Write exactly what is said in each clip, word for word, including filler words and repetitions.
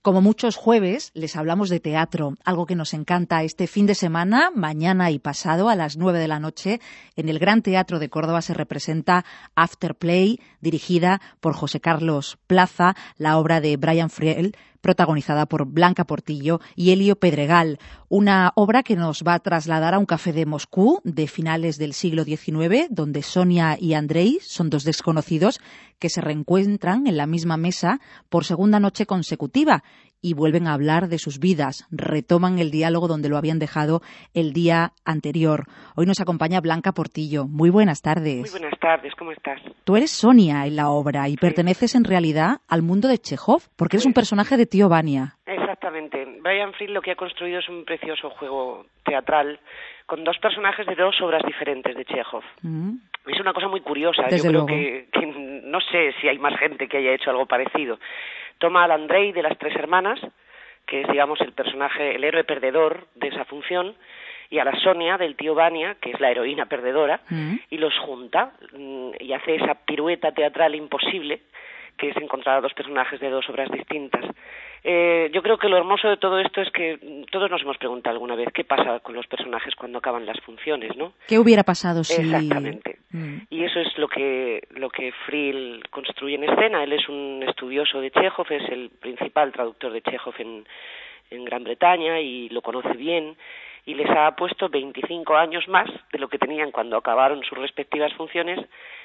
Como muchos jueves, les hablamos de teatro, algo que nos encanta este fin de semana, mañana y pasado, a las nueve de la noche, en el Gran Teatro de Córdoba se representa Afterplay, dirigida por José Carlos Plaza, la obra de Brian Friel, protagonizada por Blanca Portillo y Elio Pedregal. Una obra que nos va a trasladar a un café de Moscú de finales del siglo diecinueve, donde Sonia y Andrei son dos desconocidos que se reencuentran en la misma mesa por segunda noche consecutiva y vuelven a hablar de sus vidas, retoman el diálogo donde lo habían dejado el día anterior. Hoy nos acompaña Blanca Portillo. Muy buenas tardes. Muy buenas tardes, ¿cómo estás? Tú eres Sonia en la obra y sí. perteneces en realidad al mundo de Chekhov, porque eres un personaje de Tío Vania. Exactamente. Brian Friel lo que ha construido es un precioso juego teatral con dos personajes de dos obras diferentes de Chekhov. Mm. Es una cosa muy curiosa. Desde Yo creo luego. que, que no sé si hay más gente que haya hecho algo parecido. Toma al Andrei de las tres hermanas, que es, digamos, el personaje, el héroe perdedor de esa función, y a la Sonia del tío Vania, que es la heroína perdedora, mm. y los junta y hace esa pirueta teatral imposible, que es encontrar a dos personajes de dos obras distintas. Eh, yo creo que lo hermoso de todo esto es que todos nos hemos preguntado alguna vez qué pasa con los personajes cuando acaban las funciones, ¿no? ¿Qué hubiera pasado si...? Exactamente. Mm. Y eso es lo que lo que Friel construye en escena. Él es un estudioso de Chekhov, es el principal traductor de Chekhov en, en Gran Bretaña y lo conoce bien. Y les ha puesto veinticinco años más de lo que tenían cuando acabaron sus respectivas funciones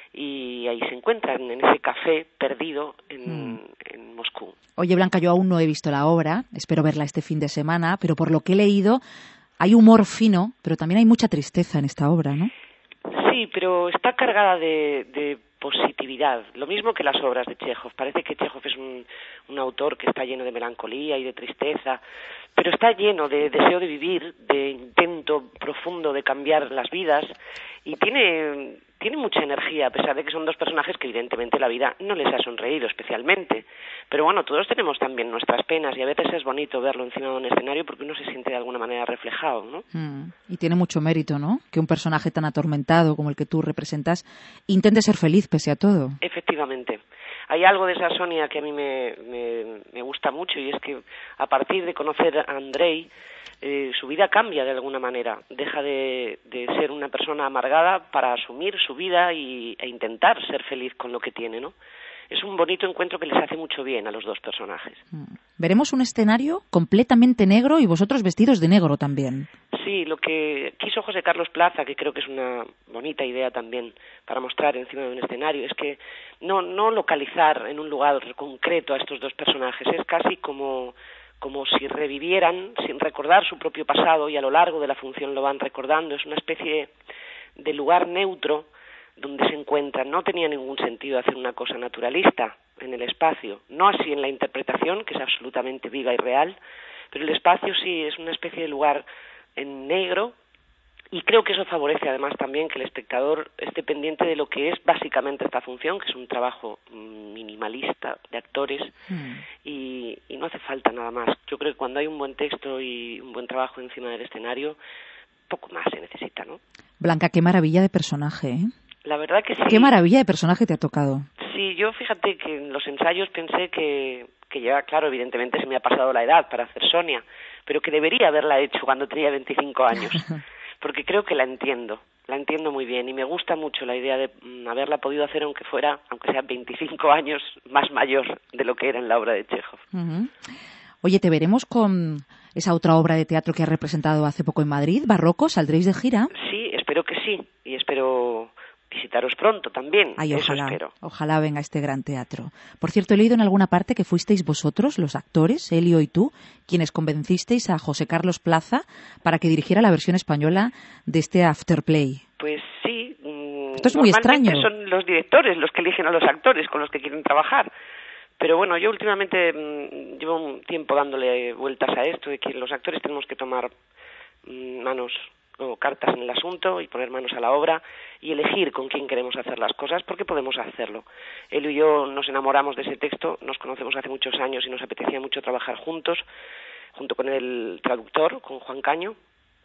y ahí se encuentran, en ese café perdido en, mm. en Moscú. Oye, Blanca, yo aún no he visto la obra, espero verla este fin de semana, pero por lo que he leído hay humor fino, pero también hay mucha tristeza en esta obra, ¿no? Sí, pero está cargada de, de positividad, lo mismo que las obras de Chekhov. Parece que Chekhov es un, un autor que está lleno de melancolía y de tristeza, pero está lleno de deseo de vivir, de intento profundo de cambiar las vidas y tiene, tiene mucha energía, a pesar de que son dos personajes que evidentemente la vida no les ha sonreído especialmente. Pero bueno, todos tenemos también nuestras penas y a veces es bonito verlo encima de un escenario porque uno se siente de alguna manera reflejado, ¿no? Mm. Y tiene mucho mérito, ¿no? Que un personaje tan atormentado como el que tú representas intente ser feliz pese a todo. Efectivamente. Hay algo de esa Sonia que a mí me, me, me gusta mucho y es que a partir de conocer a Andrei, eh, su vida cambia de alguna manera. Deja de, de ser una persona amargada para asumir su vida y, e intentar ser feliz con lo que tiene, ¿no? Es un bonito encuentro que les hace mucho bien a los dos personajes. Veremos un escenario completamente negro y vosotros vestidos de negro también. Sí, lo que quiso José Carlos Plaza, que creo que es una bonita idea también para mostrar encima de un escenario, es que no, no localizar en un lugar concreto a estos dos personajes, es casi como, como si revivieran sin recordar su propio pasado y a lo largo de la función lo van recordando. Es una especie de lugar neutro donde se encuentran. No tenía ningún sentido hacer una cosa naturalista en el espacio, no así en la interpretación, que es absolutamente viva y real, pero el espacio sí es una especie de lugar en negro y creo que eso favorece además también que el espectador esté pendiente de lo que es básicamente esta función, que es un trabajo minimalista de actores mm. y, y no hace falta nada más. Yo creo que cuando hay un buen texto y un buen trabajo encima del escenario, poco más se necesita, ¿no? Blanca, qué maravilla de personaje, ¿eh? La verdad que sí. Qué maravilla de personaje te ha tocado. Sí, yo fíjate que en los ensayos pensé que, que ya, claro, evidentemente se me ha pasado la edad para hacer Sonia, pero que debería haberla hecho cuando tenía veinticinco años, porque creo que la entiendo, la entiendo muy bien y me gusta mucho la idea de mm, haberla podido hacer aunque fuera, aunque sea veinticinco años más mayor de lo que era en la obra de Chekhov. Uh-huh. Oye, ¿te veremos con esa otra obra de teatro que has representado hace poco en Madrid, Barroco? ¿Saldréis de gira? Sí, espero que sí, y espero visitaros pronto también. Ay, eso ojalá, espero. Ojalá venga este gran teatro. Por cierto, he leído en alguna parte que fuisteis vosotros, los actores, Elio y tú, quienes convencisteis a José Carlos Plaza para que dirigiera la versión española de este Afterplay. Pues sí. Mmm, Esto es muy extraño. Son los directores los que eligen a los actores con los que quieren trabajar. Pero bueno, yo últimamente mmm, llevo un tiempo dándole vueltas a esto, de que los actores tenemos que tomar mmm, manos o cartas en el asunto y poner manos a la obra y elegir con quién queremos hacer las cosas, porque podemos hacerlo. Él y yo nos enamoramos de ese texto, nos conocemos hace muchos años y nos apetecía mucho trabajar juntos, junto con el traductor, con Juan Caño,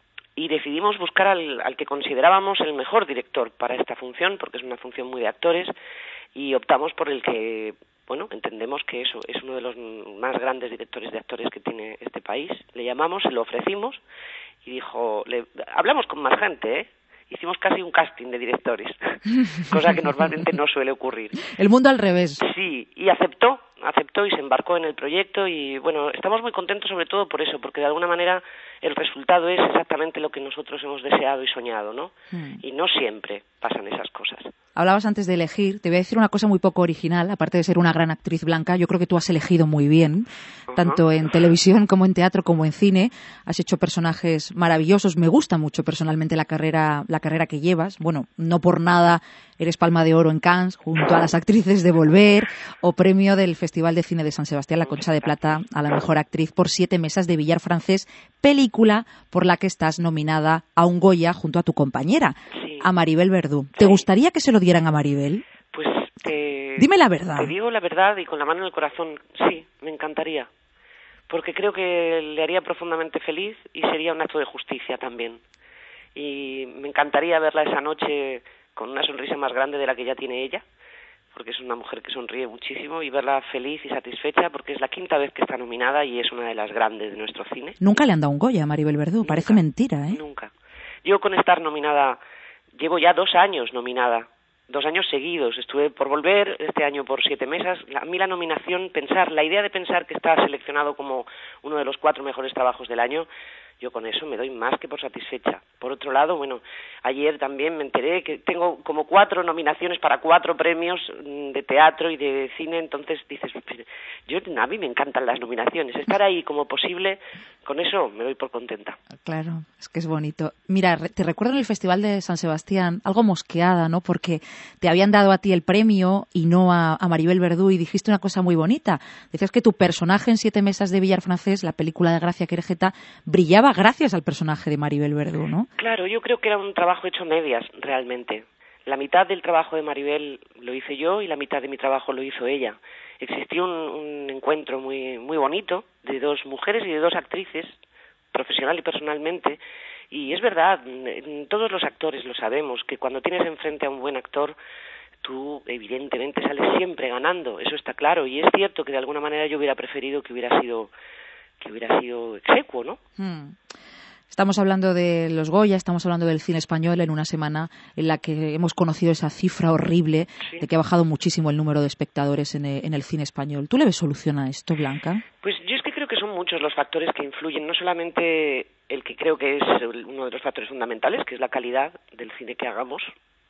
y decidimos buscar al, al que considerábamos el mejor director para esta función, porque es una función muy de actores, y optamos por el que bueno, entendemos que eso es uno de los más grandes directores de actores que tiene este país. Le llamamos, se lo ofrecimos y dijo, le, hablamos con más gente, ¿eh? Hicimos casi un casting de directores, cosa que normalmente no suele ocurrir. El mundo al revés. Sí, y aceptó, aceptó y se embarcó en el proyecto y, bueno, estamos muy contentos sobre todo por eso, porque de alguna manera el resultado es exactamente lo que nosotros hemos deseado y soñado, ¿no? Mm. Y no siempre pasan esas cosas. Hablabas antes de elegir. Te voy a decir una cosa muy poco original, aparte de ser una gran actriz, Blanca. Yo creo que tú has elegido muy bien, uh-huh. tanto en televisión como en teatro como en cine. Has hecho personajes maravillosos. Me gusta mucho personalmente la carrera, la carrera que llevas. Bueno, no por nada eres Palma de Oro en Cannes, junto a las actrices de Volver, o premio del Festival de Cine de San Sebastián, la Concha de Plata, a la mejor actriz por Siete mesas de billar francés, película por la que estás nominada a un Goya junto a tu compañera, sí. a Maribel Verdú. ¿Te sí. gustaría que se lo dieran a Maribel? Pues eh, dime la verdad. Te digo la verdad y con la mano en el corazón, sí, me encantaría. Porque creo que le haría profundamente feliz y sería un acto de justicia también. Y me encantaría verla esa noche con una sonrisa más grande de la que ya tiene ella, porque es una mujer que sonríe muchísimo, y verla feliz y satisfecha, porque es la quinta vez que está nominada y es una de las grandes de nuestro cine. Nunca le han dado un Goya a Maribel Verdú, nunca, parece mentira, ¿eh? Nunca. Yo con estar nominada, llevo ya dos años nominada, dos años seguidos. Estuve por Volver, este año por Siete mesas. A mí la nominación, pensar, la idea de pensar que está seleccionado como uno de los cuatro mejores trabajos del año, yo con eso me doy más que por satisfecha. Por otro lado, bueno, ayer también me enteré que tengo como cuatro nominaciones para cuatro premios de teatro y de cine, entonces dices, yo a mí me encantan las nominaciones, estar ahí como posible, con eso me doy por contenta. Claro, es que es bonito. Mira, te recuerdo en el Festival de San Sebastián, algo mosqueada, ¿no? Porque te habían dado a ti el premio y no a, a Maribel Verdú, y dijiste una cosa muy bonita. Decías que tu personaje en Siete mesas de billar francés, la película de Gracia Querejeta, brillaba gracias al personaje de Maribel Verdú, ¿no? Claro, yo creo que era un trabajo hecho medias, realmente. La mitad del trabajo de Maribel lo hice yo y la mitad de mi trabajo lo hizo ella. Existió un, un encuentro muy, muy bonito de dos mujeres y de dos actrices, profesional y personalmente, y es verdad, todos los actores lo sabemos, que cuando tienes enfrente a un buen actor, tú evidentemente sales siempre ganando, eso está claro, y es cierto que de alguna manera yo hubiera preferido que hubiera sido que hubiera sido execuo, ¿no? Hmm. Estamos hablando de los Goya, estamos hablando del cine español en una semana en la que hemos conocido esa cifra horrible sí. de que ha bajado muchísimo el número de espectadores en el, en el cine español. ¿Tú le ves solución a esto, Blanca? Pues yo es que creo que son muchos los factores que influyen, no solamente el que creo que es uno de los factores fundamentales, que es la calidad del cine que hagamos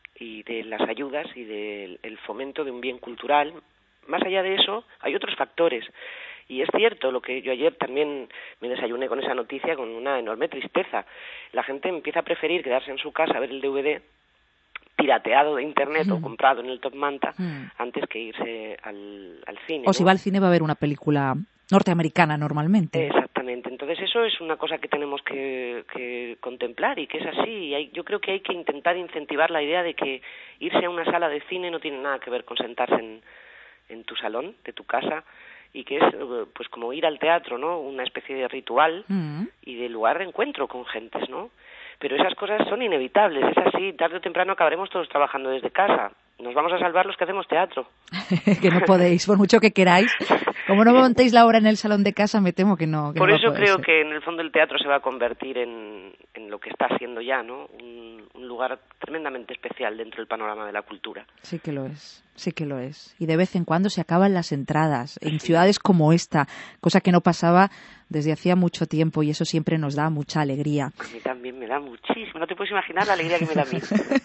y de las ayudas y del el fomento de un bien cultural. Más allá de eso, hay otros factores. Y es cierto, lo que yo ayer también me desayuné con esa noticia con una enorme tristeza. La gente empieza a preferir quedarse en su casa a ver el D V D pirateado de internet mm. o comprado en el Top Manta mm. antes que irse al, al cine. O ¿no? Si va al cine va a ver una película norteamericana normalmente. Exactamente. Entonces eso es una cosa que tenemos que, que contemplar y que es así. Y hay, yo creo que hay que intentar incentivar la idea de que irse a una sala de cine no tiene nada que ver con sentarse en, en tu salón de tu casa, y que es pues como ir al teatro, ¿no? Una especie de ritual mm. y de lugar de encuentro con gentes, ¿no? Pero esas cosas son inevitables, es así, tarde o temprano acabaremos todos trabajando desde casa. Nos vamos a salvar los que hacemos teatro. Que no podéis, por mucho que queráis. Como no montéis la obra en el salón de casa, me temo que no. Que por no eso creo ser. que en el fondo el teatro se va a convertir en, en lo que está siendo ya, ¿no? Un, un lugar tremendamente especial dentro del panorama de la cultura. Sí que lo es, sí que lo es. Y de vez en cuando se acaban las entradas en sí. ciudades como esta, cosa que no pasaba desde hacía mucho tiempo, y eso siempre nos da mucha alegría. A mí también me da muchísimo, no te puedes imaginar la alegría que me da a mí.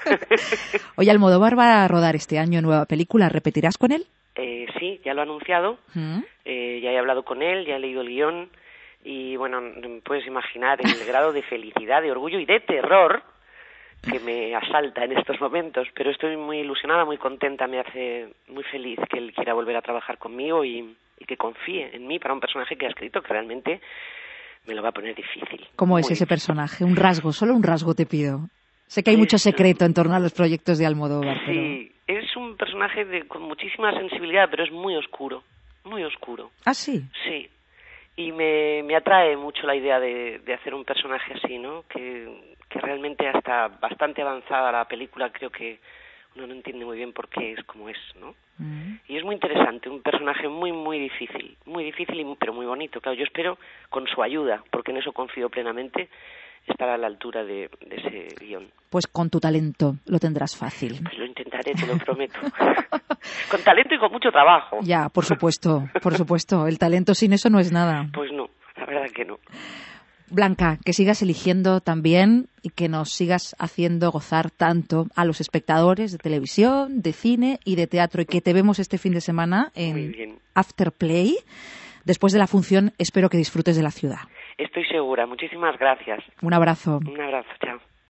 Oye, Almodóvar va a rodar este año nueva película, ¿repetirás con él? Eh, sí, ya lo ha anunciado, ¿Mm? eh, ya he hablado con él, ya he leído el guión, y bueno, puedes imaginar el grado de felicidad, de orgullo y de terror que me asalta en estos momentos, pero estoy muy ilusionada, muy contenta, me hace muy feliz que él quiera volver a trabajar conmigo y, y que confíe en mí para un personaje que ha escrito que realmente me lo va a poner difícil. ¿Cómo es ese difícil. personaje? Un rasgo, solo un rasgo te pido. Sé que hay es, mucho secreto en torno a los proyectos de Almodóvar. Sí, pero... es un personaje de, con muchísima sensibilidad, pero es muy oscuro, muy oscuro. ¿Ah, sí? Sí, y me, me atrae mucho la idea de, de hacer un personaje así, ¿no? Que, que realmente hasta bastante avanzada la película creo que uno no entiende muy bien por qué es como es, ¿no? Mm. Y es muy interesante, un personaje muy, muy difícil, muy difícil, y muy, pero muy bonito. Claro, yo espero, con su ayuda, porque en eso confío plenamente, estar a la altura de, de ese guión. Pues con tu talento lo tendrás fácil. Pues lo intentaré, te lo prometo. Con talento y con mucho trabajo. Ya, por supuesto, por supuesto. El talento sin eso no es nada. Pues no, la verdad que no. Blanca, que sigas eligiendo también y que nos sigas haciendo gozar tanto a los espectadores de televisión, de cine y de teatro, y que te vemos este fin de semana en Afterplay. Después de la función, espero que disfrutes de la ciudad. Estoy segura. Muchísimas gracias. Un abrazo. Un abrazo. Chao.